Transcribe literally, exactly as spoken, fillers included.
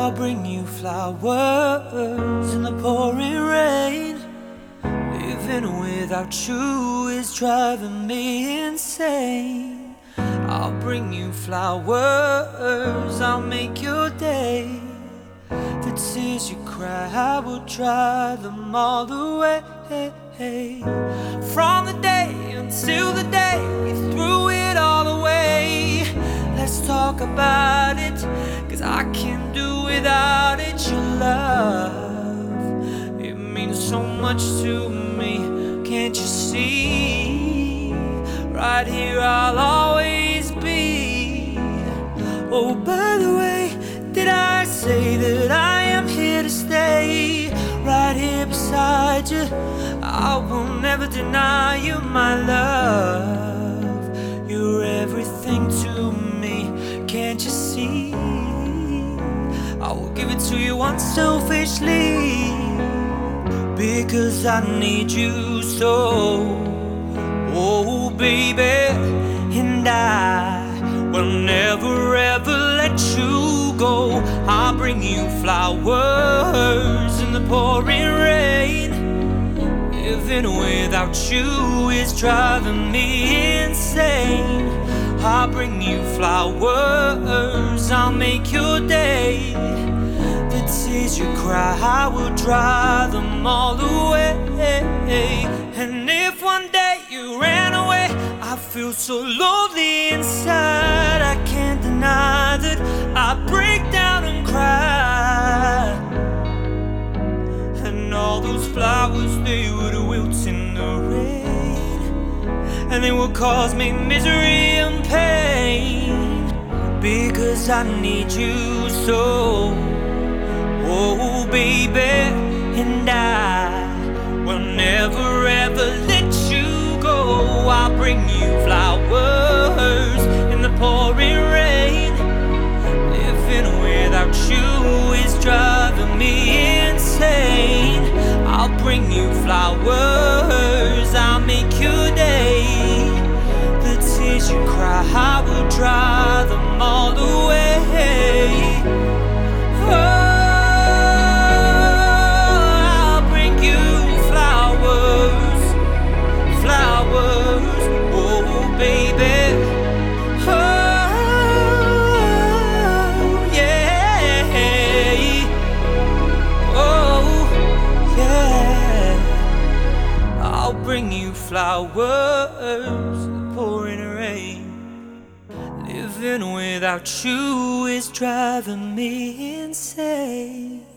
I'll bring you flowers in the pouring rain. Living without you is driving me insane. I'll bring you flowers, I'll make your day. The tears you cry, I will dry them all away. From the day until the day we threw it all away. Let's talk about it, 'cause I can't do without it. Your love, it means so much to me. Can't you see? Right here I'll always be. Oh, by the way, did I say that I am here to stay? Right here beside you, I will never deny you my love. You're everything to me, can't you see? I will give it to you unselfishly, because I need you so. Oh baby, and I will never ever let you go. I'll bring you flowers in the pouring rain. Living without you is driving me insane. I'll bring you flowers, I'll make your day. The tears you cry, I will dry them all away. And if one day you ran away, I feel so lonely inside. I can't deny that I break down and cry. And all those flowers, they would wilt in the rain, and they will cause me misery and pain, because I need you so. Oh baby, and I will never ever let you go. I'll bring you flowers in the pouring rain. Living without you is driving me insane. I'll bring you flowers, I'll make your day. The tears you cry, I will dry them all away. Oh, bring you flowers in the pouring rain. Living without you is driving me insane.